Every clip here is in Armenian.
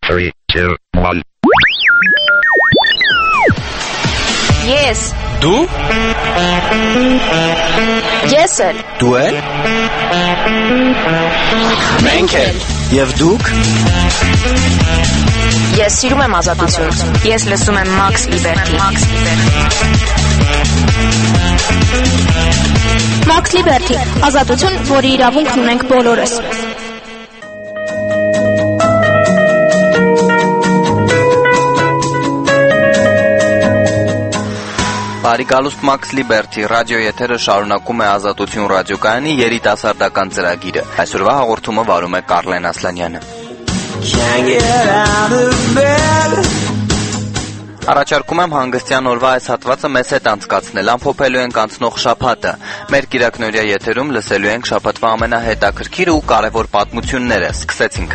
3, 2, 1. Ես Դու Ես էլ Դու էլ Մենք էլ Եվ դուք Ես սիրում եմ ազատություն Ես լսում եմ Max Liberty Max Liberty ազատություն, որի իրավունքն ունենք բոլորս Բարիկալուստ Max Liberty ռադիո եթերը շարունակում է ազատություն ռադիոկայանի երիտասարդական ծրագիրը։ Այսօրվա հաղորդումը վարում է Կարլեն Ասլանյանը։ Առաջարկում եմ հանգստյան օրվա այս հատվածը մեզ հետ անցկացնել, ամփոփելու ենք անցնող շաբաթը։ Մեր կիրակնօրյա եթերում լսելու ենք շաբաթվա ամենահետաքրքիր ու կարևոր պատմությունները։ Սկսեցինք։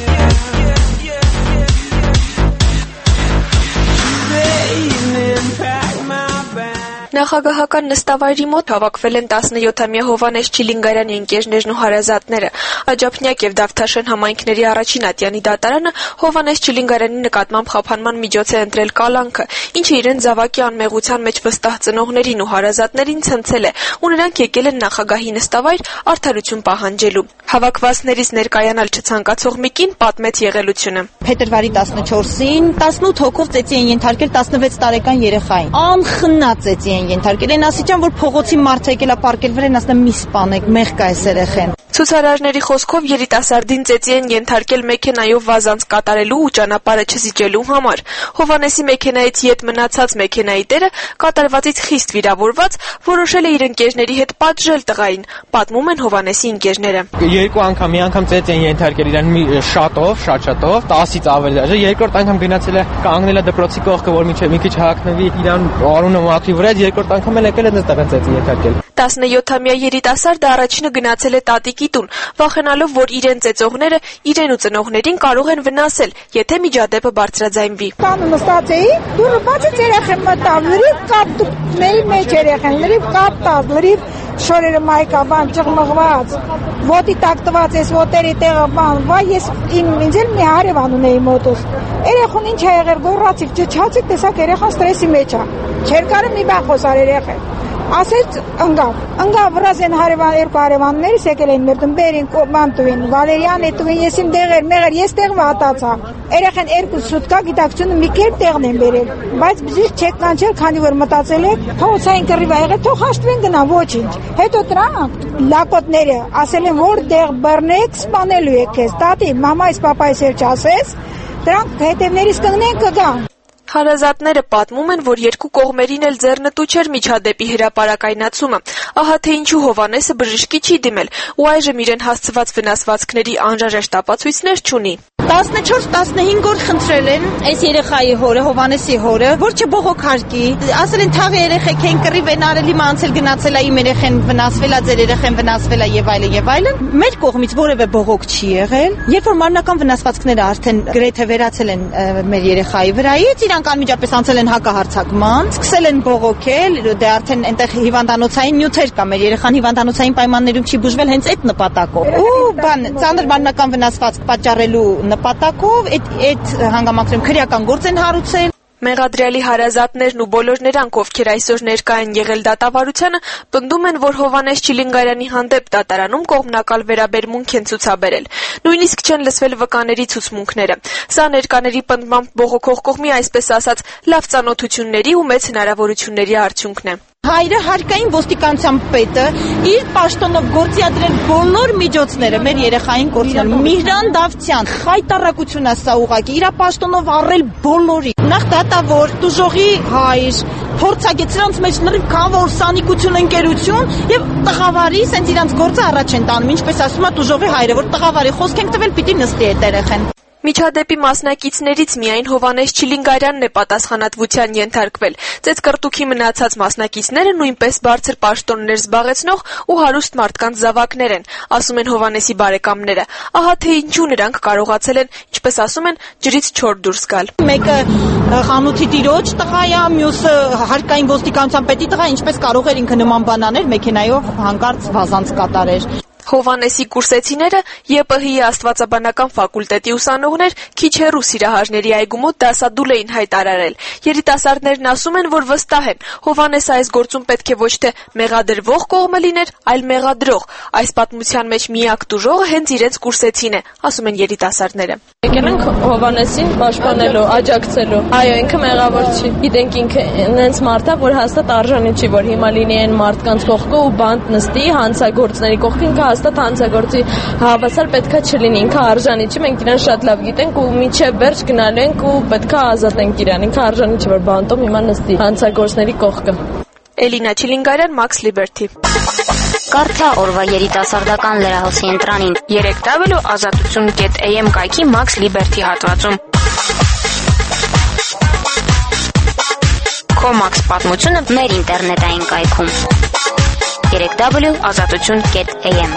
Նախագահական նստավայրի մոտ հավաքվել են 17-ամյա Հովհաննես Չիլինգարյանի ընկերներն ու հարազատները։ Աջափնյակ եւ Դավթաշեն համայնքների առաջին ատյանի դատարանը Հովհաննես Չիլինգարյանի նկատմամբ խափանման միջոց է ընտրել կալանքը, ինչը իրեն զավակի անմեղության մեջ վստահ ծնողներին ու հարազատներին ցնցել է, ու նրանք եկել են նախագահի նստավայր արդարություն պահանջելու։ Հավաքվածներից ներկայանալ չցանկացող մի կին պատմեց եղելությունը։ Փետրվարի 14-ին 18 հոգով ծեծի են ենթարկել 16 տարեկան երեխային։ Անխնա ծեծի են ենթարկել են ասիճան, որ փողոցի մարդ եկել է պարկել վրան, ասում մի սպանեք, մեղք է այս երեխեն։ Ցուցարարների խոսքով երիտասարդին ծեծի են ենթարկել մեքենայով վազանց կատարելու ու ճանապարհը չզիջելու համար։ Հովհաննեսի մեքենայից յետ մնացած մեքենայի տերը կատարվածից խիստ վիրավորված որոշել է իր ընկերների հետ պատժել տղային, պատմում են Հովհաննեսի ընկերները։ Երկու անգամ, մի անգամ ծեծ են ենթարկել իրան մի շատով, 10-ից ավելի դաժե, երկրորդ անգամ գնացել է կանգնել է դպրոցի կողքը, որ մի քիչ հակնվի իրան արունը մաքրի վրա, երկրորդ անգամ էլ եկել են այստեղ ծեծ ենթարկել։ 17-ամյա երիտասարդը առաջինը գնացել է տատիկի տուն, վախենալով, որ իրեն ծեծողները իրեն ու ծնողներին կարող են վնասել, եթե միջադեպը բարձրաձայնվի։ Տանը նստած էի, դուրը բացեց երեխեն մտավ, լրիվ կապ մեր մեջ երեխեն, լրիվ կապ տավ, լրիվ շորերը մայկա, բան ճղմղված, ոտի տակ տված ես, ոտերի տեղը, բան, վայ ես ինձ էլ մի հարևան ունեի մոտոս, երեխուն ինչ է եղել, գոռացիք, ճչացիք, տեսակ երեխան ստրեսի մեջ է, չեր կարը մի բան խոսար երեխեն, ասեց ընգավ, վրազ են երկու հարևաններիս եկել էին մեր տուն, բերին, ման տուին, Վալերյան է տուին, ես իմ դեղեր, մեղեր, ես տեղ վատացա, երեխեն երկու սուտկա գիտակցությունը մի կերպ տեղն են բերել, բայց բզիր չեք կանչել, քանի որ մտածել եք, փողոցային կռիվ ա եղել, թող հաշտվեն գնա, ոչինչ, հետո դրանք լակոտները ասել են, որ դեղ բռնեք, սպանելու եք քեզ, տատի, մամայիս, պապայիս էլ չասես, դրանք հետևներից կգնեն կգան։ Հարազատները պատմում են, որ երկու կողմերին էլ ձեռնտու չէր միջադեպի հրապարակայնացումը։ Ահա թե ինչու Հովհաննեսը բժշկի չի դիմել ու այժմ իրեն հասցված վնասվածքների անհրաժեշտ ապացույցներ չունի։ 14-15 օր խնդրել են այս երեխայի հորը, Հովհաննեսի հորը, որ չբողոքարկի։ Ասել են թաղ երեխեք են կռիվ են արել, հիմա անցել գնացել է իմ երեխեն վնասվել է, ձեր երեխեն վնասվել է եւ այլն եւ այլն։ Մեր կողմից որևէ բողոք չի եղել։ Երբ որ մարմնական վնասվածքները արդեն գրեթե վերացել են մեր երեխայի վրայից, իրանք անմիջապես անցել են հակահարձակման, սկսել են բողոքել, դե արդեն այնտեղ հիվանդանոցային նյութեր կա, մեր երեխան հիվանդանոցային պայմաններում չի բուժվել հենց այդ նպատակով։ Ու բան, ծանր մարմնական վնասվածք պատճառելու նպատակով այդ հանգամանքներում քրեական գործ են հարուցել։ Մեղադրյալի հարազատներն ու բոլոր նրանք, ովքեր այսօր ներկա են եղել դատավարությանը, պնդում են, որ Հովհաննես Չիլինգարյանի հանդեպ դատարանում կողմնակալ վերաբերմունք են ցուցաբերել։ Նույնիսկ չեն լսվել վկաների ցուցմունքները։ Սա ներկաների պնդմամբ բողոքող կողմի, այսպես ասած, լավ ծանոթությունների ու մեծ հնարավորությունների արդյունքն է։ Հայրը հարկային ոստիկանության պետը իր պաշտոնով գործադրել բոլոր միջոցները մեր երեխային կորցնելու։ Միհրան Դավթյան խայտարակություն է սա ուղղակի, իր պաշտոնով առել բոլորի։ Նախ դատավոր, տուժողի հայր, փորձագետ, սրանց մեջ լրիվ քավոր սանիկություն ընկերություն եւ տղավարի, սենց իրանց գործը առաջ են տանում, ինչպես ասում է տուժողի հայրը, որ տղավարի խոսք ենք տվել, պիտի նստի այդ երեխան։ Միջադեպի մասնակիցներից միայն Հովհաննես Չիլինգարյանն է պատասխանատվության ենթարկվել։ Ծեծկռտուքի մնացած մասնակիցները նույնպես բարձր պաշտոններ զբաղեցնող ու հարուստ մարդկանց զավակներ են, ասում են Հովհաննեսի բարեկամները։ Ահա թե ինչու նրանք կարողացել են, ինչպես ասում են, ջրից չոր դուրս գալ։ Մեկը խանութի տիրոջ տղա է, մյուսը հարկային ոստիկանության պետի տղա, ինչպես կարող էր ինքը նման բան անել, մեքենայով հանկարծ վազանց կատարեր։ Հովանեսի կուրսեցիները ԵՊՀ-ի աստվածաբանական ֆակուլտետի ուսանողներ քիչ հեռու Սիրահարների այգու մոտ դասադուլ էին հայտարարել։ Երիտասարդներն ասում են, որ վստահ են, Հովանեսը այս գործում պետք է ոչ թե մեղադրվող կողմը լիներ, այլ մեղադրող։ Այս պատմության մեջ միակ տուժողը հենց իրենց կուրսեցին է, ասում են երիտասարդները։ Եկել ենք Հովանեսին պաշտպանելու, աջակցելու։ Այո, ինքը մեղավոր չի։ Գիտենք ինքը նենց մարդ է, որ հաստատ արժանի չի, որ հիմա լինի այն մարդկանց կողքը ու բանտ նստի հանցագործների կողքը, ինքը հաստատ հանցագործի հավասար պետքա չլինի, ինքը արժանի չի, մենք իրան շատ լավ գիտենք ու միջև վերջ գնալու ենք ու պետքա ազատենք իրան, ինքը արժանի չի, որ բանտում հիմա նստի հանցագործների կողքը։ Էլինա Չիլինգարյան, Max Liberty։ Կարդա օրվա երիտասարդական լրահոսի ընտրանին 3w.azatutun.am կայքի Max Liberty հատվածում։ Քո Max պատմությունը մեր ինտերնետային կայքում 3w.azatutun.am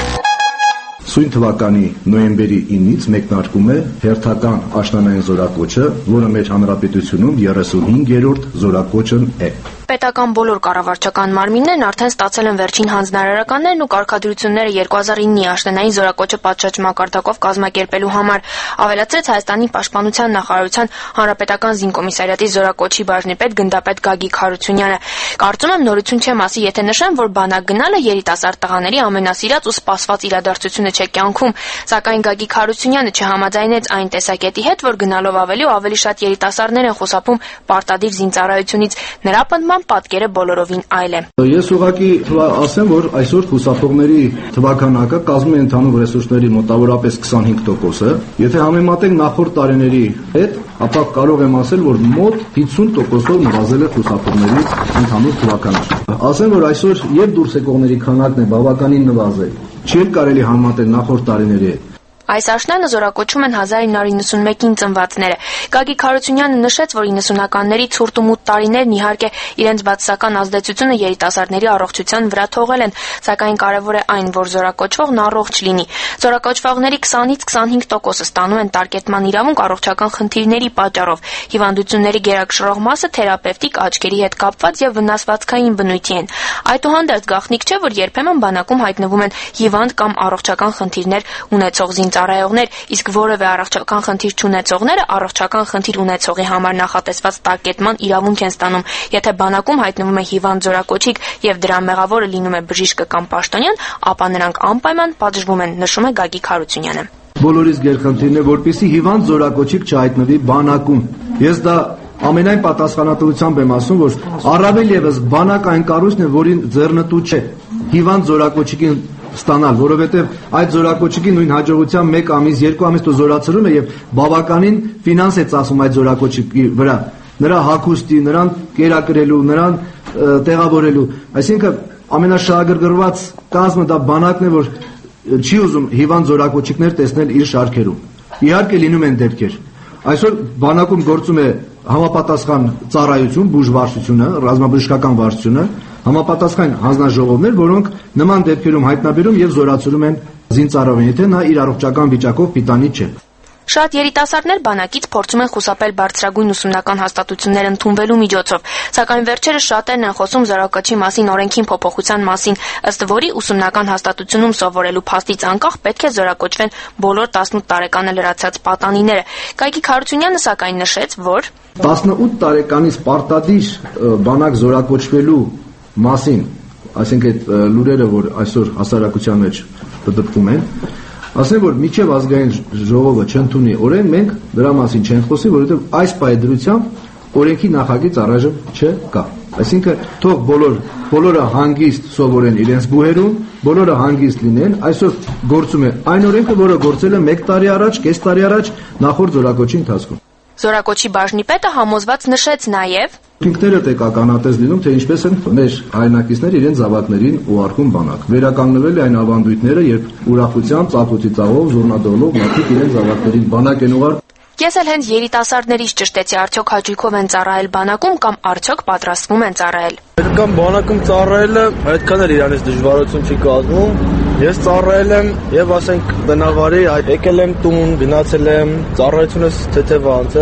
Սույն թվականի նոյեմբերի 9-ից մեկնարկում է հերթական աշնանային զորակոչը, որը մեր հանրապետությունում 35-րդ զորակոչն է։ Պետական բոլոր կառավարչական մարմիններն արդեն ստացել են վերջին հանձնարարականներն ու կարգադրությունները 2009-ի աշնանային զորակոչը պատշաճ մակարդակով կազմակերպելու համար, ավելացրեց Հայաստանի պաշտպանության նախարարության հանրապետական զինկոմիսարիատի զորակոչի բաժնի պետ գնդապետ Գագիկ Հարությունյանը։ Կարծում եմ նորություն չէ մասի, եթե նշեմ, որ բանակ գնալը երիտասարդ տղաների ամենասիրած ու սպասված իրադարձությունը չէ կյանքում, սակայն Գագիկ Հարությունյանը չհամաձայնեց այն տեսակետի հետ, որ գնալով ավելի ու ավելի շատ երիտասարդներ են խուսափում պարտադիր զինծառայությունից։ Նրա պնդմամբ պատկերը բոլորովին այլ է։ Ես ուղղակի ասեմ, որ այսօր խուսափողների թվականակը կազմում է ընդհանուր ռեսուրսների մոտավորապես 25%-ը։ Եթե համեմատենք նախորդ տարիների հետ, ապա կարող եմ ասել, որ մոտ 50%-ով նվազել է խուսափողների ընդհանուր թվականը։ Ասեմ, որ այսօր եւ դուրս եկողների քանակն է բավականին նվազել։ Չի կարելի համեմատել նախորդ տարիների հետ։ Այս աշնանը զորակոչում են 1991-ին ծնվածները։ Գագիկ Հարությունյանը նշեց, որ 90-ականների ցուրտ ու մութ տարիներն իհարկե իրենց բացասական ազդեցությունը երիտասարդների առողջության վրա թողել են, սակայն կարևոր է այն, որ զորակոչվողն առողջ լինի։ Զորակոչվողների 20-ից 25%-ը ստանում են տարկետման իրավունք առողջական խնդիրների պատճառով։ Հիվանդությունների գերակշռող մասը թերապևտիկ աչքերի հետ կապված եւ վնասվածքային բնույթի են։ Այդուհանդերձ գաղտնիք չէ, որ երբեմն բանակում հայտնվում են հիվանդ կամ առողջական խնդիրներ ունեցող զինծառայողներ, իսկ որևէ առողջական խնդիր չունեցողները առողջական խնդիր ունեցողի համար նախատեսված տարկետման իրավունք են ստանում, եթե բանակում հայտնվում է հիվանդ զորակոչիկ եւ դրա մեղավորը լինում է բժիշկը կամ պաշտոնյան, ապա նրանք անպայման պատժվում են, նշում է Գագիկ Հարությունյանը։ Բոլորիս գերխնդիրն է, որպեսզի հիվանդ զորակոչիկ չհայտնվի բանակում։ Ես դա ամենայն պատասխանատվությամբ եմ ասում, որ առավել եւս բանակ այն կառույցն է, որին ձեռնտու չէ հիվանդ զորակոչիկին ստանալ, որովհետև այդ զորակոչիկի նույն հաջողության 1 ամիս, 2 ամիս դու զորացրում է եւ բավականին ֆինանս է ծախսում այդ զորակոչիկի վրա, նրա հագուստի, նրան կերակրելու, նրան տեղավորելու, այսինքն ամենաշահագրգռված կազմը դա բանակն է, որ չի ուզում հիվանդ զորակոչիկներ տեսնել իր շարքերում։ Իհարկե լինում են դեպքեր։ Այսօր բանակում գործում է համապատասխան ծառայություն, բուժվարչությունը, ռազմաբժշկական վարչությունը, համապատասխան հանձնաժողովներ, որոնք նման դեպքերում հայտնաբերում եւ զորացնում են զինծառայողին, եթե նա իր առողջական վիճակով պիտանի չէ։ Շատ երիտասարդներ բանակից փորձում են խուսափել բարձրագույն ուսումնական հաստատություններ ընդունվելու միջոցով, սակայն վերջերս շատերն են խոսում զորակոչի մասին օրենքին փոփոխության մասին, ըստ որի ուսումնական հաստատությունում սովորելու փաստից անկախ պետք է զորակոչվեն բոլոր 18 տարեկանը լրացած պատանիները։ Գագիկ Հարությունյանը սակայն նշեց, որ 18 տարեկանից պարտադիր բանակ զորակոչվելու մասին, այսինքն լուրերը, որ այսօր հասարակության մեջ պտտվում են, ասեմ, որ միջև ազգային ժողովը չընդունի օրեն, մենք դրա մասին չենք խոսի, որովհետև այս պայդրությամբ օրենքի նախագիծ առայժմ չկա։ Այսինքն թող բոլորը հանգիստ սովորեն իրենց բուհերում, բոլորը հանգիստ լինեն, այսօր գործում է այն օրենքը, որը գործել է 1 տարի առաջ, կես տարի առաջ նախորդ զորակոչի ընթացքում։ Զորակոչի բաժնի պետը համոզված նշեց նաև. Ինքներդ եք ականատես լինում, թե ինչպես են մեր հայրենակիցները իրենց զավակներին ուղարկում բանակ։ Վերականգնվել է այն ավանդույթները, երբ ուրախությամբ, ծափուցի ծաղով, զուռնադողով մարդիկ իրենց զավակներին բանակ են ուղարկում։ Ես էլ հենց երիտասարդներից ճշտեցի, արդյոք հաճույքով են ծառայել բանակում կամ արդյոք պատրաստվում են ծառայել։ Կամ բանակում ծառայելը այդքան էլ իրանից դժվարություն չի կազմում։ Ես ծառայել եմ եւ ասենք բնավարի եկել եմ տուն, գնացել եմ, ծառայությունս թեթև անցել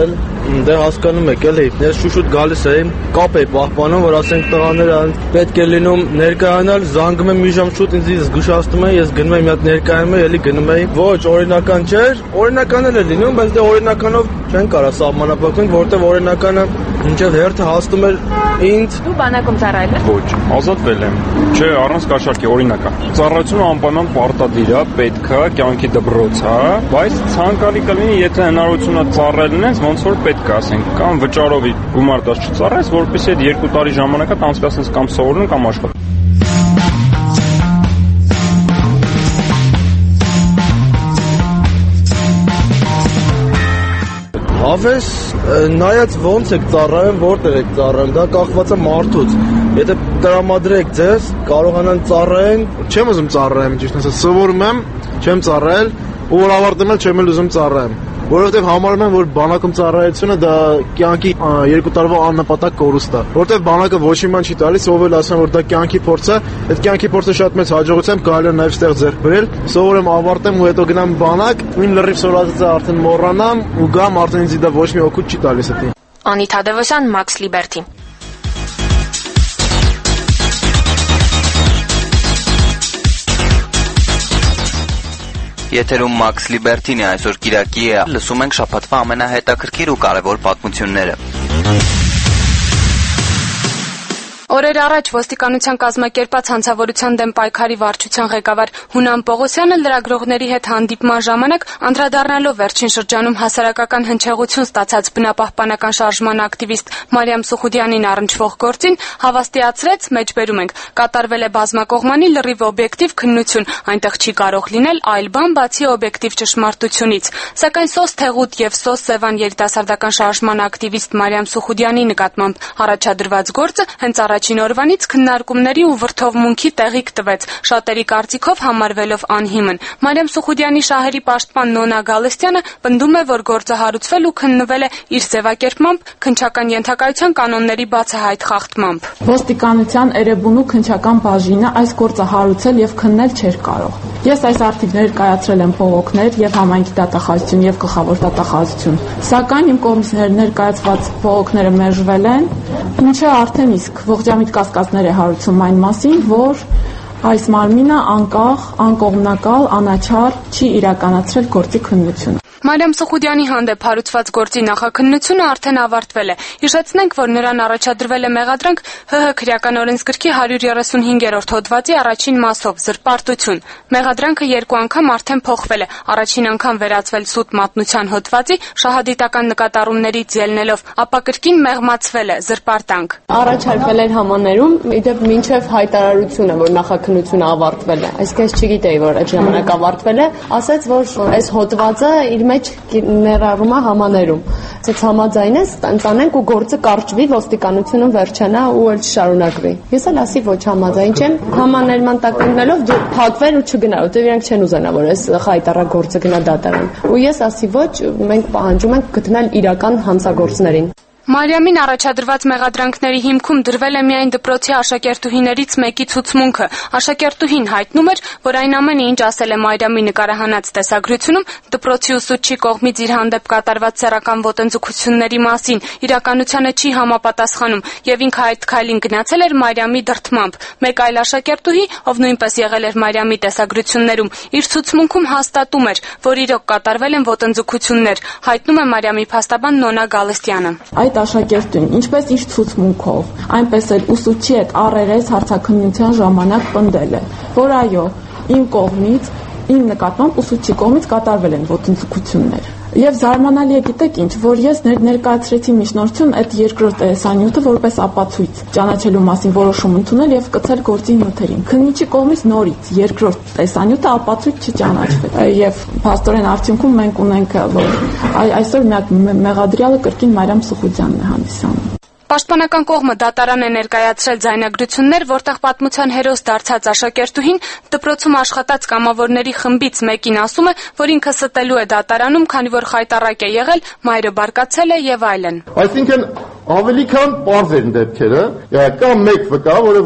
դե հասկանում եք էլի, ես շուշուտ գալիս եմ, կապ էի պահպանում, որ ասենք տղաները պետք է լինում ներկայանալ, զանգում եմ մի ժամ շուտ ինձ զգուշացնում են, ես գնում եմ մի հատ ներկայանում եմ, էլի գնում եմ, ոչ, օրինական չէր, օրինական էլ է լինում, բայց դե օրինականով չեն կարա սահմանափակվենք, որտեղ օրինականը մինչև հերթը հասնում էր ինձ։ Դու բանակում ծառայել ես։ Ոչ, ազատվել եմ։ Չէ, առանց կաշառքի օրինական։ Ծառայությունը անպայման պարտադիր է, պետք է, կյանքի դպրոց է, բայց ցանկալի կլինի, եթե հնարավորություն է ծառայելն ես, ոնց որ պետք է ասենք, կամ վճարովի գումար տաս չծառայես, որպեսզի այդ 2 տարի ժամանակը անցկացնես կամ սովորում կամ աշխատում։ Հավես նայած ոնց եք ծառայում, որտեղ եք ծառայում, դա կախված է մարդուց։ Եթե տրամադրեք ձեզ, կարողանան ծառայեն, չեմ ուզում ծառայեմ, ճիշտ ասած, սովորում եմ, չեմ ծառայել, ու որ ավարտեմ էլ չեմ էլ ուզում ծառայեմ, որովհետև համարում եմ, որ բանակում ծառայությունը դա կյանքի 2 տարվա աննպատակ կորուստ է, որովհետև բանակը ոչ մի բան չի տալիս, ով էլ ասեմ, որ դա կյանքի փորձ է, այդ կյանքի փորձը շատ մեծ հաջողությամբ կարելի է նաև ստեղ ձեռք բերել, սովորեմ, ավարտեմ ու հետո գնամ բանակ, ին լրիվ սովորածը արդեն մոռանամ ու գամ արդեն ինձ դա ոչ մի օգուտ չի տալիս դա։ Անի Թադևոսյան, Max Liberty։ Եթերում Max Liberty-ն է, այսօր Կիրակի է, լսում ենք շաբաթվա ամենահետաքրքիր ու կարևոր պատմությունները։ Օրեր առաջ ոստիկանության կազմակերպած հանցավորության դեմ պայքարի վարչության ղեկավար Հունան Պողոսյանը լրագրողների հետ հանդիպման ժամանակ անդրադառնալով վերջին շրջանում հասարակական հնչեղություն ստացած բնապահպանական շարժման ակտիվիստ Մարիամ Սուխուդյանին առնչվող գործին հավաստիացրեց, մեջբերում ենք, կատարվել է բազմակողմանի լրիվ օբյեկտիվ քննություն, այնտեղ չի կարող լինել այլ բան բացի օբյեկտիվ ճշմարտությունից, սակայն սոս Թեղուտ եւ սոս Սևան երիտասարդական շարժման ակտիվիստ Մարիամ Սուխուդյանի նկատմամբ առաջադրված գործը հենց առաջին օրվանից քննարկումների ու վրդովմունքի տեղիք տվեց, շատերի կարծիքով համարվելով անհիմն։ Մարիամ Սուխուդյանի շահերի պաշտպան Նոնա Գալստյանը պնդում է, որ գործը հարուցվել ու քննվել է իր ձևակերպմամբ, քննչական ենթակայության կանոնների բացահայտ խախտմամբ։ Ոստիկանության Էրեբունու քննչական բաժինը այս գործը հարուցել եւ քննել չէր կարող։ Ես այս արդիվներ կայացրել եմ փողոքներ եւ համայնքի դատախազություն եւ գլխավոր դատախազություն։ Սակայն իմ կողմից ներկայացված փողոքները մերժվել են, ինչը արդեն իսկ ողջամիտ կասկածներ է հարուցում այն մասին, որ այս մարմինը անկախ, անկողմնակալ, անաչառ չի իրականացրել գործի քննությունը։ Մարիամ Սուխուդյանի հանդեպ հարուցված գործի նախաքննությունը արդեն ավարտվել է։ Հիշեցնենք, որ նրան առաջադրվել է մեղադրանք ՀՀ քրեական օրենսգրքի 135-րդ հոդվածի առաջին մասով զրպարտություն։ Մեղադրանքը 2 անգամ արդեն փոխվել է։ Առաջին անգամ վերածվել սուտ մատնության հոդվածի շահադիտական նկատառումներից ելնելով, ապա կրկին մեղմացվել է զրպարտանք։ Առաջարկվել էր համաներում, իդեպ մինչև հայտարարությունը, որ նախաքննությունը ավարտվել է։ Այսինքն ես չգիտեի, որ այդ ժամանակ ավարտվել է, ասաց, որ այս հոդվածը իր մեջ ներառում է համաներում։ Ասաց համաձայն ես, տանենք ու գործը կարճվի, ոստիկանությունը վերջանա ու էլ չշարունակվի։ Ես էլ ասի ոչ համաձայն չեմ, համաներման տակ ընկնելով դու փակվեն ու չգնա, որտեղ իրենք չեն ուզենա, որ այս խայտառակ գործը գնա դատարան։ Ու ես ասի ոչ, մենք պահանջում ենք գտնել իրական հանցագործներին։ Մարիամին առաջադրված մեղադրանքների հիմքում դրվել է միայն դպրոցի աշակերտուհիներից մեկի ցուցմունքը։ Աշակերտուհին հայտնում էր, որ այն ամենը, ինչ ասել է Մարիամի նկարահանած տեսագրությունում, դպրոցի ուսուցչի կողմից իր հանդեպ կատարված սեռական ոտնձգությունների մասին իրականությանը չի համապատասխանում, եւ ինքը այդ քայլին գնացել էր Մարիամի դրդմամբ։ Մեկ այլ աշակերտուհի, ով նույնպես եղել էր Մարիամի տեսագրություններում, իր ցուցմունքում հաստատում էր, որ իրոք կատարվել են ոտնձգություններ, հայտնում է Մարիամի փաստաբան Նոնա Գալստյանը։ Աշակերտին, ինչպես իր ցուցմունքով, այնպես էլ ուսուցչի հետ առերես հարցաքննության ժամանակ պնդել է, որ այո, իմ կողմից, իմ նկատմամբ ուսուցչի կողմից կատարվել են ոտնձգություններ։ Եվ զարմանալի է, գիտեք ինչ, որ ես ներկայացրեցի միջնորդություն այդ երկրորդ տեսանյութը որպես ապացույց ճանաչելու մասին որոշում ընդունել եւ կցել գործի նյութերին։ Քննիչի կողմից նորից երկրորդ տեսանյութը ապացույց չճանաչվել։ Եվ փաստորեն արդյունքում մենք ունենք, որ այսօր մի հատ մեղադրյալը կրկին Մարիամ Սուխուդյանն է հանդիսանում։ Պաշտպանական կողմը դատարան է ներկայացրել ձայնագրություններ, որտեղ պատմության հերոս դարձած աշակերտուհին դպրոցում աշխատած կամավորների խմբից մեկին ասում է, որ ինքը ստելու է դատարանում, քանի որ խայտառակ է եղել, մայրը բարկացել է եւ այլն։ Այսինքն ավելի քան պարզ են դեպքերը, կա մեկ վկա, որը որ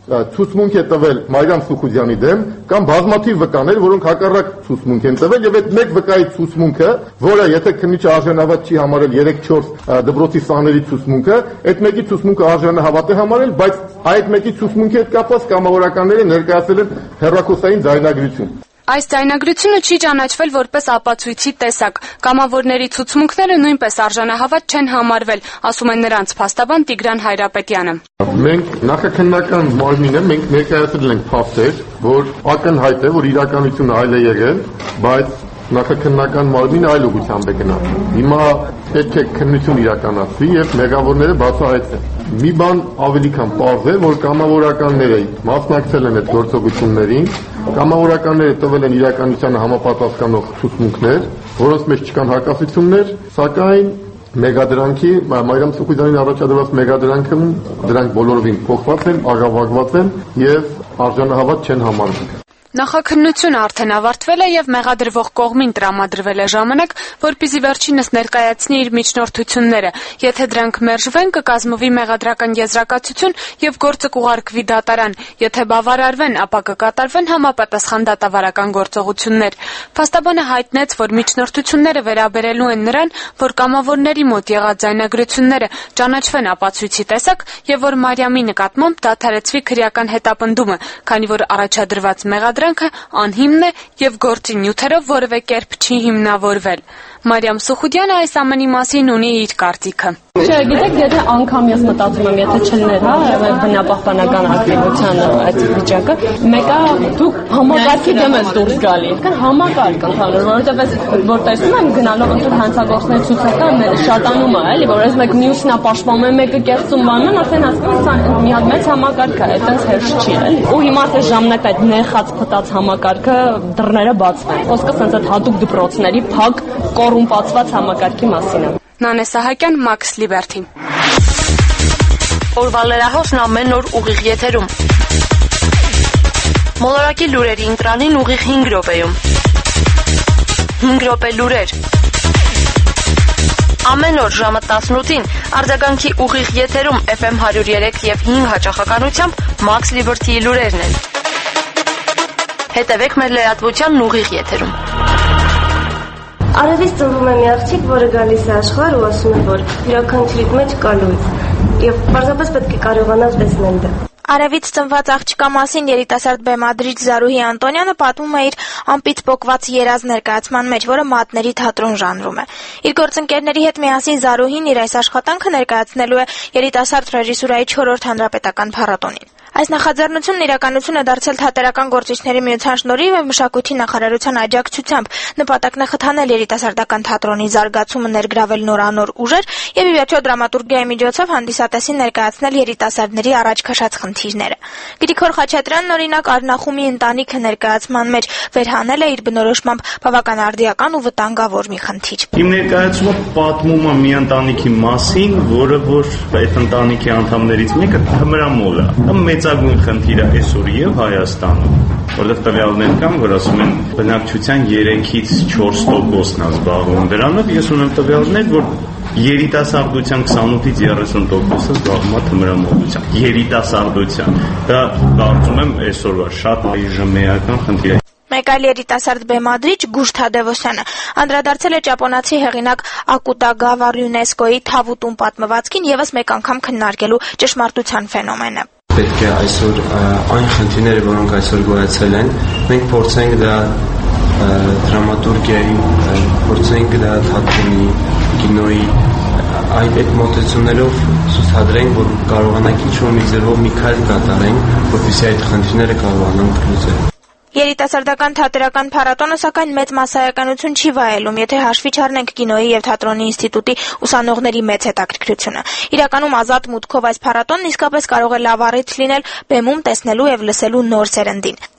ցուցմունք է տվել Մարիամ Սուխուդյանի դեմ կամ բազմաթիվ վկաներ, որոնք հակառակ ցուցմունք են տվել եւ այդ մեկ վկայի ցուցմունքը, որը եթե քննիչը արժանավատ չի համարել 3-4 դպրոցի սաների ցուցմունքը, այդ մեկի ցուցմունքը արժանահավատ է համարել, բայց այդ մեկի ցուցմունքի հետ կապված կամավորականները ներկայացել են հեռախոսային ձայնագրություն։ Այս ձայնագրությունը չի ճանաչվել որպես ապացույցի տեսակ։ Կամավորների ցուցմունքները նույնպես արժանահավատ չեն համարվել, ասում է նրանց փաստաբան Տիգրան Հայրապետյանը։ Մենք նախաքննական մարմինը մենք ներկայացրել ենք փաստեր, որ ակնհայտ է, որ իրականությունը այլ է եղել, բայց նախաքննական մարմինը այլ ուղղությամբ է գնացել։ Հիմա պետք է քննություն իրականացվի եւ մեղավորները բացահայտվեն։ Մի բան ավելի քան պարզ է, որ կամավորականները մասնակցել են այդ գործողություններին, կամավորականները տվել են իրականությանը համապատասխանող ցուցմունքներ, որոնց մեջ չկան հակասություններ, սակայն մեգադրանքի Մարիամ Սուխուդյանին առաջադրված մեգադրանքում դրանք բոլորովին փոխված են, աղավաղված են եւ արժանահավատ չեն համարվում։ Նախաքննությունը արդեն ավարտվել է եւ մեղադրվող կողմին տրամադրվել է ժամանակ, որպեսզի վերջինս ներկայացնի իր միջնորդությունները։ Եթե դրանք մերժվեն, կկազմվի մեղադրական եզրակացություն եւ գործը կուղարկվի դատարան։ Եթե բավարարվեն, ապա կկատարվեն համապատասխան դատավարական գործողություններ։ Փաստաբանը հայտնեց, որ միջնորդությունները վերաբերելու են նրան, որ կամավորների մոտ եղած ձայնագրությունները ճանաչվեն ապացույցի տեսակ եւ որ Մարիամի նկատմամբ դադարեցվի քրեական հետապնդումը, քանի որ առաջադրված մեղադրանքը անհիմն է եւ գործի նյութերով որևէ կերպ չի հիմնավորվել։ Մարիամ Սուխուդյանը այս ամենի մասին ունի իր կարծիքը։ Չէ, գիտեք, եթե անգամ ես մտածում եմ, եթե չլներ, բնապահպանական ակտիվության այդ վիճակը, մեկը դուք համակարգի դեմ եք դուրս գալի։ Համակարգ ընդհանուր, որովհետև այս որ տեսնում եմ գնալով ընդ հանցագործների ցուցակը շատանում է, էլի, որ այս մեկ մյուսն է պաշտպանում, մեկը կեղծում բանն, ասեն հասկանում եմ, մի հատ մեծ համակարգ է, այդտենց հեշտ չի, էլի։ Ու հիմա այս ժամանակ այդ նեղած փտած համակարգը դռները բացվեն։ Խոսքը sense այդ հատուկ դպրոցների փակ կոռումպացված համակարգի մասին է։ Նանե Սահակյան, Մաքս Լիբերթի։ Օրվա լրահոսն ամեն օր ուղիղ եթերում։ Մոլորակի լուրերի ընտրանին ուղիղ 5 րոպեում։ 5 րոպե լուրեր։ Ամեն օր ժամը 18-ին արձագանքի ուղիղ եթերում FM 103 եւ 5 հաճախականությամբ Մաքս Լիբերթիի լուրերն են։ Հետևեք մեր լրատվությանն ուղիղ եթերում։ Արևից ծնվում է մի աղջիկ, որը գալիս է աշխարհ ու ասում է, որ յուրաքանչյուրի մեջ կա լույս, եւ պարզապես պետք է կարողանալ տեսնել դա։ Արևից ծնված աղջկա մասին երիտասարդ բեմադրիչ Զարուհի Անտոնյանը պատմում է իր ամպից պոկված երազ ներկայացման մեջ, որը մատների թատրոն ժանրում է։ Իր գործընկերների հետ միասին Զարուհին իր այս աշխատանքը ներկայացնելու է երիտասարդ ռեժիսուրայի 4-րդ հանրապետական փառատոնին։ Այս նախաձեռնությունն իրականություն է դարձել Թատերական գործիչների միության շնորհիվ եւ Մշակույթի նախարարության աջակցությամբ։ Նպատակն է խթանել երիտասարդական թատրոնի զարգացումը, ներգրավել նորանոր ուժեր եւ ի վերջո դրամատուրգիայի միջոցով հանդիսատեսին ներկայացնել երիտասարդների առաջ քաշած խնդիրները։ Գրիգոր Խաչատրյանն օրինակ Արնախումի ընտանիքը ներկայացման մեջ վերհանել է իր բնորոշմամբ բավական արդիական ու վտանգավոր մի խնդիր։ Իմ ներկայացումը պատմում է մի ընտանիքի մասին, որը որ այդ ընտանիքի անդամներից մեկը թմրամոլ է։ Մեծագույն խնդիր է այսօր եւ Հայաստանում, որտեղ տվյալներ կան, որ ասում են բնակչության 3-ից 4%-ն է զբաղվում դրանով։ Ես ունեմ տվյալներ, որ երիտասարդության 28-ից 30%-ը զբաղվում է թմրամոլությամբ։ Երիտասարդության։ Դա կարծում եմ այսօրվա շատ այժմեական խնդիր է։ Մեկ այլ երիտասարդ բեմադրիչ Գուշ Թադևոսյանը անդրադարձել է ճապոնացի հեղինակ Ակուտագավա Յունեսկոյի Թավուտուն պատմվածքին եւս մեկ անգամ քննարկելու ճշմարտության ֆենոմենը։ Պետք է այսօր այն խնդիրները, որոնք այսօր գոյացել են, մենք փորձենք դա դրամատուրգիայի, փորձենք դա թատրոնի, կինոյի այդ մոտեցումներով ցուցադրենք, որ կարողանանք ինչ-որ մի ձևով մի քայլ կատարենք, որպեսզի այդ խնդիրները կարողանանք լուծել։ Երիտասարդական թատերական փառատոնը սակայն մեծ մասսայականություն չի վայելում, եթե հաշվի չառնենք կինոյի եւ թատրոնի ինստիտուտի ուսանողների մեծ հետաքրքրությունը։ Իրականում ազատ մուտքով այս փառատոնն իսկապես կարող է լավ առիթ լինել բեմում տեսնելու եւ լսելու նոր սերնդին։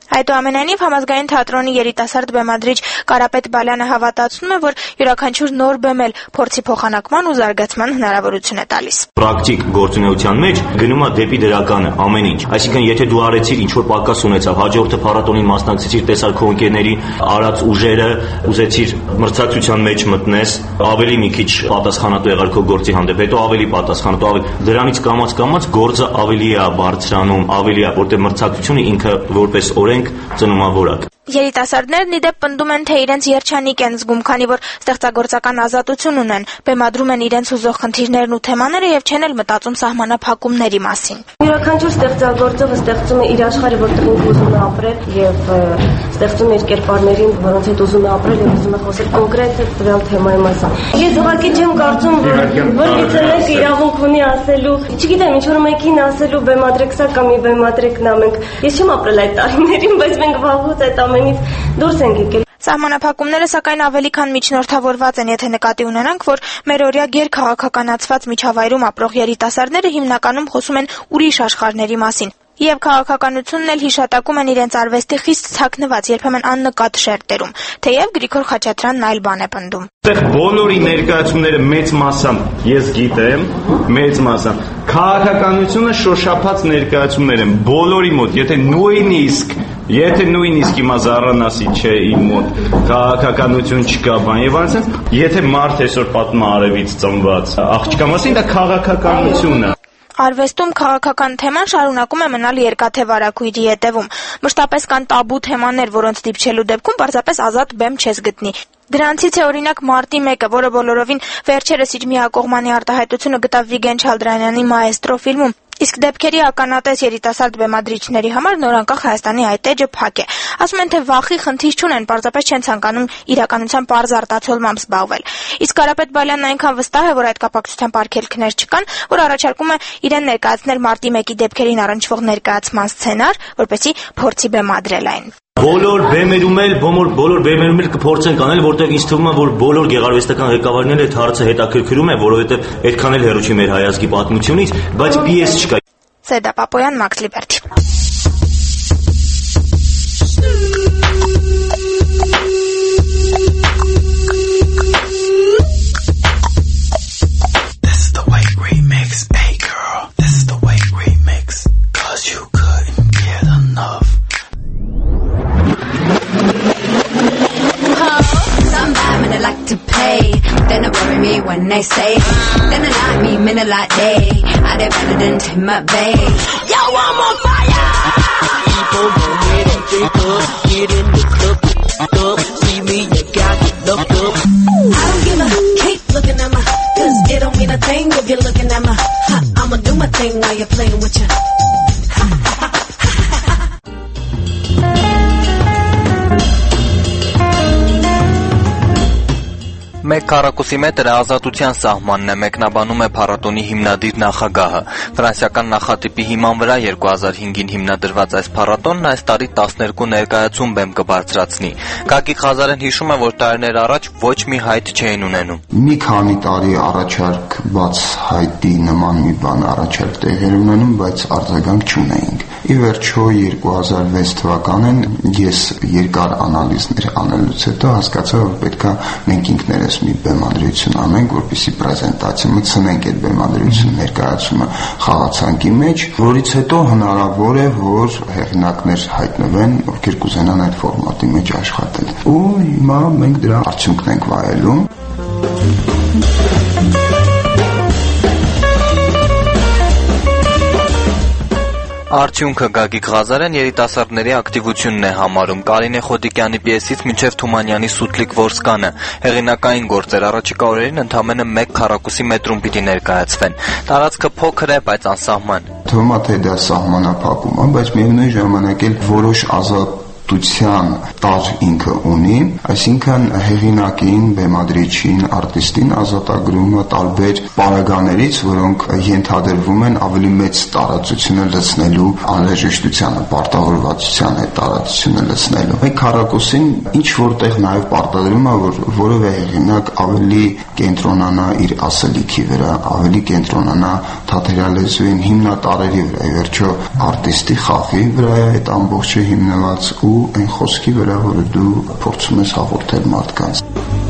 Այդուամենայնիվ համազգային թատրոնի երիտասարդ բեմադրիչ Կարապետ Բալյանը հավատացնում է, որ յուրաքանչյուր նոր բեմ էլ փորձի փոխանակման ու զարգացման հնարավորություն է տալիս։ Պրակտիկ գործունեության մեջ գնում է դեպի դրականը ամեն ինչ։ Այսինքն, եթե դու արեցիր ինչ որ պակաս ունեցավ, հաջորդը փառատոնին մասնակցեցիր, տեսար քո ընկերների արած ուժերը, ուզեցիր մրցակցության մեջ մտնես, ավելի մի քիչ պատասխանատու եղար քո գործի հանդեպ, հետո ավելի պատասխանատու, ավելի դրանից կամաց գործը ավելի է բարձրանում, ավելի է, որտեղ մրցակցությունը ինքը որպես օրենք ծնում է որակ։ Երիտասարդներն ի դեպ պնդում են, թե իրենց երջանիկ են զգում, քանի որ ստեղծագործական ազատություն ունեն, բեմադրում են իրենց հուզող խնդիրներն ու թեմաները եւ չեն էլ մտածում սահմանափակումների մասին։ Յուրաքանչյուր ստեղծագործողը ստեղծում է իր աշխարհը, որտեղ ինքը ուզում է ապրել եւ ստեղծում է իր կերպարներին, որոնց հետ ուզում է ապրել եւ ուզում է խոսել կոնկրետ տվյալ թեմայի մասին։ Ես ուղղակի չեմ կարծում, որ գուցե մենք իրավունք ունի ասելու, չգիտեմ, ինչ որ մեկին ասելու բեմադրեք սա կամ մի բեմադրեք նա, մենք ես չեմ ապրել այդ տարիներին, բայց մենք վաղուց այդ ամենից դուրս ենք եկել։ Սահմանափակումները սակայն ավելի քան միջնորդավորված են, եթե նկատի ունենանք, որ մերօրյա գերքաղաքականացված միջավայրում ապրող երիտասարդները հիմնականում խոսում են ուրիշ աշխարհների մասին։ Եվ քաղաքականությունն էլ հիշատակում են իրենց արվեստի խիստ թաքնված, երբեմն աննկատ շերտերում, թեև Գրիգոր Խաչատրյանն այլ բան է պնդում։ Այդտեղ բոլորի ներկայացումները մեծ մասամբ ես գիտեմ, մեծ մասամբ քաղաքականությունը շոշափած ներկայացումներ են բոլորի մոտ, եթե նույնիսկ հիմա Զառանասի չէ իմ մոտ, քաղաքականություն չկա, բան եւ այնպես, եթե մարդ այսօր պատմում արևից ծնված աղջկա մասին, դա քաղաքականություն է։ Արվեստում քաղաքական թեման շարունակում է մնալ երկաթե վարակույրի հետևում։ Մշտապես կան տաբու թեմաներ, որոնց դիպչելու դեպքում պարզապես ազատ բեմ չես գտնի։ Դրանցից է օրինակ մարտի 1-ը, որը բոլորովին վերջերս իր միակողմանի արտահայտությունը գտավ Վիգեն Չալդրանյանի «Մաեստրո» ֆիլմում։ Իսկ դեպքերի ականատես երիտասարդ բեմադրիչների համար նորանկախ Հայաստանի այդ էջը փակ է։ Ասում են, թե վախի խնդիր չունեն, պարզապես չեն ցանկանում իրականության պարզ արտացոլմամբ զբաղվել։ Իսկ Կարապետ Բալյանն այնքան վստահ է, որ այդ կապակցությամբ արգելքներ չկան, որ առաջարկում է իրեն ներկայացնել մարտի 1-ի դեպքերին առնչվող ներկայացման սցենար, որպեսզի փորձի բեմադրել այն։ Բոլոր բեմերում էլ կփորձենք անել, որտեղ ինձ թվում է, որ բոլոր գեղարվեստական ղեկավարները այդ հարցը հետաքրքրում է, որովհետև այդքան էլ հեռու չի մեր հայազգի պատմությունից, բայց պիես չկա։ Սեդա Պապոյան, Մաքս Լիբերթի։ When they say, then they like me, men like they. I they better than Tim up, babe. Yo, I'm on fire. People don't get it, drink up, get in the club, see me, you got to look up. I don't give a, keep looking at me, 'cause it don't mean a thing if you're looking at me. I'ma do my thing while you're playing with you. Մեկ քառակուսի մետրը ազատության սահմանն է, մեկնաբանում է փառատոնի հիմնադիր նախագահը։ Ֆրանսիական նախատիպի հիման վրա 2005-ին հիմնադրված այս փառատոնն այս տարի 12 ներկայացում բեմ կբարձրացնի։ Գագիկ Ղազարեն հիշում է, որ տարիներ առաջ ոչ մի հայտ չէին ունենում։ Մի քանի տարի առաջարկված հայտի նման մի բան առաջարկ տեղեր ունենում, բայց արձագանք չունեինք։ Ի վերջո 2006 թվականին ես երկար անալիզներ անելուց հետո հասկացա, որ պետքա մենք ինքներս մի բեմադրություն անենք, որպեսզի պրեզենտացիա մտցնենք այդ բեմադրություն ներկայացումը խաղացանկի մեջ, որից հետո հնարավոր է, որ հեղինակներ հայտնվեն, ովքեր կուզենան այդ ֆորմատի մեջ աշխատել։ Ու հիմա մենք դրա արդյունքն ենք վայելում։ Արդյունքը Գագիկ Ղազարեն երիտասարդների ակտիվությունն է համարում։ Կարինե Խոդիկյանի պիեսից մինչև Թումանյանի Սուտլիկ Որսկանը հեղինակային գործեր առաջիկա օրերին ընդամենը 1 քառակուսի մետրում պիտի ներկայացվեն։ Տարածքը փոքր է, բայց անսահման։ Թվում է, թե դա սահմանափակում է, բայց միևնույն ժամանակ էլ որոշ երաժշտության տար ինքը ունի, այսինքն հեղինակին, բեմադրիչին, արտիստին ազատագրումը տարբեր պարագաներից, որոնք ենթադրվում են ավելի մեծ տարածությունը լցնելու անհրաժեշտությանը, պարտավորվածության այդ տարածությունը լցնելու։ Այդ քառակուսին ինչ որտեղ նաև պարտադրում է, որ որևէ հեղինակ ավելի կենտրոնանա իր ասելիքի վրա, ավելի կենտրոնանա թատերալեզուին հիմնատարերի վրա, ի վերջո արտիստի խաղի վրա է այդ ամբողջը հիմնված ու այն խոսքի վրա, որը դու փորձում ես հաղորդել մարդկանց։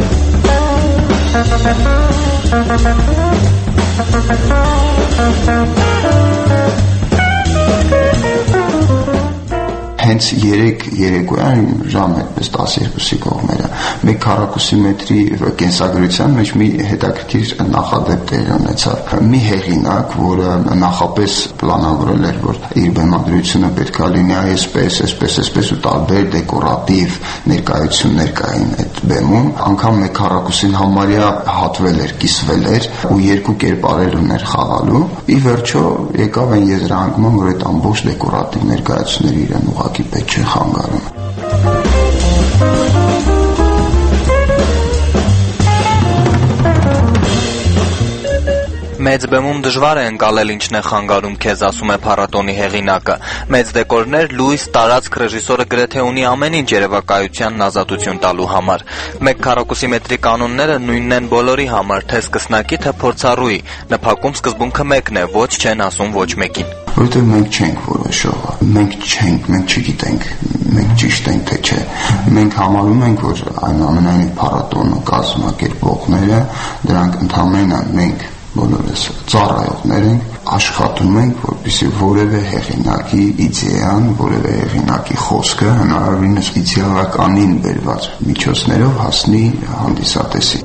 Հենց երեկոյան ժամ այդպես 12-ի կողմերը մեկ քառակուսի մետրի կենսագրության մեջ մի հետաքրքիր նախադեպ տեղի ունեցավ։ Մի հեղինակ, որը նախապես պլանավորել էր, որ իր բեմադրությունը պետք է լինի այսպես ու տարբեր դեկորատիվ ներկայություններ կային այդ բեմում, անգամ մեկ քառակուսին համարյա հատվել էր, կիսվել էր ու երկու կերպարեր ուներ խաղալու։ Ի վերջո եկավ այն եզրահանգման, որ այդ ամբողջ դեկորատիվ ներկայացումները իրեն ուղղակի պետք չէ խանգարում։ Մեծ բեմում դժվար է ընկալել ինչն է խանգարում քեզ, ասում է փառատոնի հեղինակը։ Մեծ դեկորներ, լույս, տարածք, ռեժիսորը գրեթե ունի ամեն ինչ երևակայությանն ազատություն տալու համար։ Մեկ քառակուսի մետրի կանոնները նույնն են բոլորի համար, թե սկսնակի, թե փորձառուի։ Նպատակում սկզբունքը մեկն է, ոչ չեն ասում ոչ մեկին։ Որովհետև մենք չենք որոշողը, մենք չգիտենք, մենք ճիշտ ենք թե չէ։ Մենք համարում ենք, որ այնուամենայնիվ փառատոնը կազմակերպողները դրանք ընդհանրապես մենք բոլորս ծառայողներ ենք, աշխատում ենք, որպեսզի որևէ հեղինակի իդեան, որևէ հեղինակի խոսքը հնարավորինս իդեալականին բերված միջոցներով հասնի հանդիսատեսի։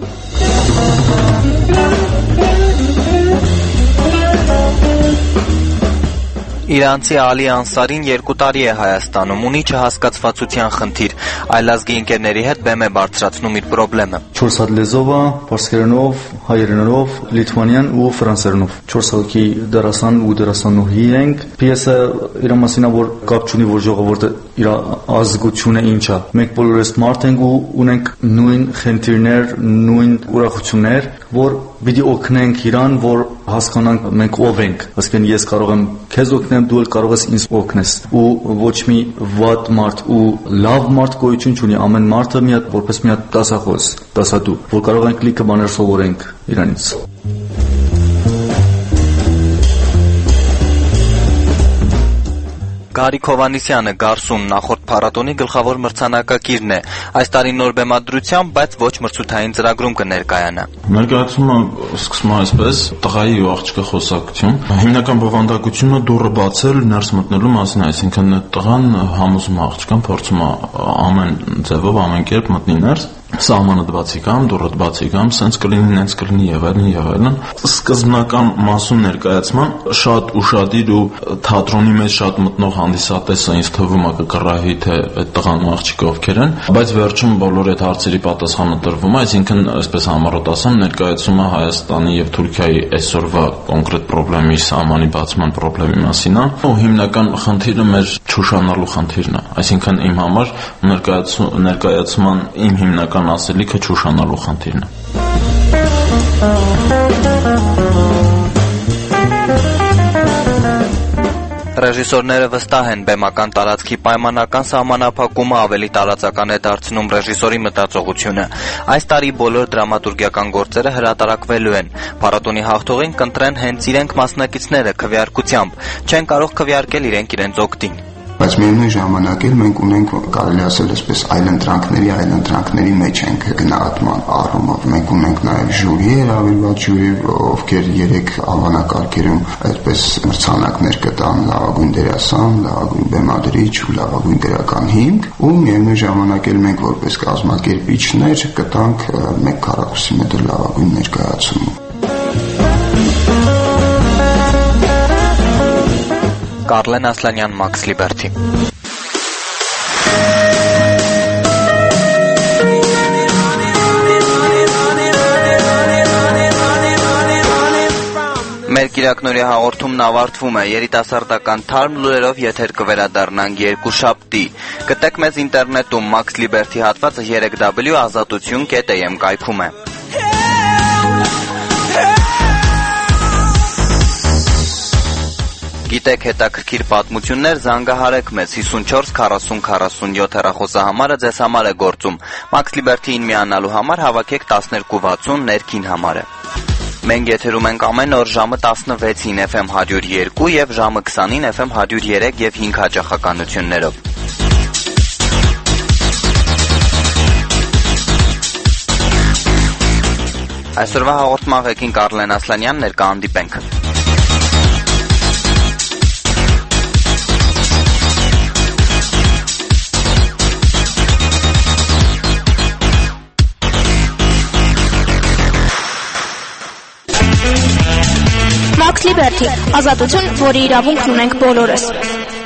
Իրանցի Ալի Անսարին 2 տարի է Հայաստանում, ունի չհասկացվածության խնդիր, այլազգի ընկերների հետ բեմ է բարձրացնում իր խնդիրը։ 4 հատ լեզվով, պարսկերենով, հայերենով, լիտվանյան ու ֆրանսերենով։ 4 հոգի դերասան ու դերասանուհի ենք։ Պիեսը իր մասին որ կապ չունի, որ ժողովուրդը իր ազգությունը ինչ է։ Մենք բոլորս մարդ ենք ու ունենք նույն խնդիրներ, նույն ուրախություններ, որ պիտի օգնենք իրան, որ հասկանանք մենք ով ենք։ Այսինքն ես կարող եմ քեզ օգնեմ, դու էլ կարող ես ինձ օգնես։ Ու ոչ մի վատ մարդ ու լավ մարդ գոյություն չունի, ամեն մարդը մի հատ որպես մի հատ դասախոս, դասադու, որ կարող ենք լիքը բաներ սովորենք իրանից։ Գարիկ Հովհաննիսյանը Գարսուն նախորդ փառատոնի գլխավոր մրցանակակիրն է։ Այս տարի նոր բեմադրությամբ, բայց ոչ մրցութային ծրագրում կներկայանա։ Ներկայացումը սկսվում է այսպես՝ տղայի ու աղջկա խոսակցություն։ Հիմնական բովանդակությունը դուռը բացել, ներս մտնելու մասին, այսինքն տղան համոզում է աղջկան, փորձում է ամեն ձևով, ամեն կերպ մտնի ներս։ Սահմանը բացի կամ, դուռը բացի կամ, սենց կլինի, նենց կլինի եւ այլն։ Սկզբնական մասում ներկայացման շատ ուշադիր ու թատրոնի մեջ շատ մտնող հանդիսատեսը ինձ թվում է կկռահի, թե այդ տղան ու աղջիկը ովքեր են, բայց վերջում բոլոր այդ հարցերի պատասխանը տրվում է, այսինքն այսպես համառոտ ասեմ, ներկայացումը Հայաստանի եւ Թուրքիայի այսօրվա կոնկրետ խնդրի սահմանի բացման խնդրի մասին է, ու հիմնական խնդիրը մեր չուշանալու խնդիրն է, այսինքն իմ համար ներկայացման իմ հիմնական ասելիքը չուշանալու խնդիրն է։ Ռեժիսորները վստահ են, բեմական տարածքի պայմանական սահմանափակումը ավելի տարածական է դարձնում ռեժիսորի մտածողությունը։ Այս տարի բոլոր դրամատուրգիական գործերը հրատարակվելու են։ Փառատոնի հաղթողին կընտրեն հենց իրենք մասնակիցները քվեարկությամբ, չեն կարող քվեարկել իրենց օգտին։ Բայց միևնույն ժամանակ էլ մենք ունենք, կարելի ասել այսպես, այլընտրանքների մեջ ենք գնահատման առումով։ Մենք ունենք նաև ժյուրի, հրավիրված ժյուրի, ովքեր 3 անվանակարգերում այդպես մրցանակներ կտան՝ լավագույն դերասան, լավագույն բեմադրիչ ու լավագույն դերական հիմք, ու միևնույն ժամանակ էլ մենք որպես կազմակերպիչներ կտանք 1 քառակուսի մետր լավագույն ներկայացում։ Կարլեն Ասլանյան, Մաքս Լիբերթի։ Մեր կիրակնորյա հաղորդումն ավարտվում է։ Երիտասարդական թարմ լուրերով եթեր կվերադառնանք երկուշաբթի։ Գտեք մեզ ինտերնետում Max Liberty հատվածը 3w.azatutun.am կայքում է։ Գիտեք հետաքրքիր պատմություններ, զանգահարեք մեզ 54 40 47 հեռախոսահամարը ձեզ համար է գործում։ Max Liberty-ին միանալու համար հավաքեք 1260 ներքին համարը։ Մենք եթերում ենք ամեն օր ժամը 16-ին FM 102 եւ ժամը 20-ին FM 103 եւ 5 հաճախականություններով։ Այսօրվա հաղորդման ղեկին Կարլեն Ասլանյան, ներկա հանդիպենք։ Max Liberty, ազատություն, որի իրավունքն ունենք բոլորս։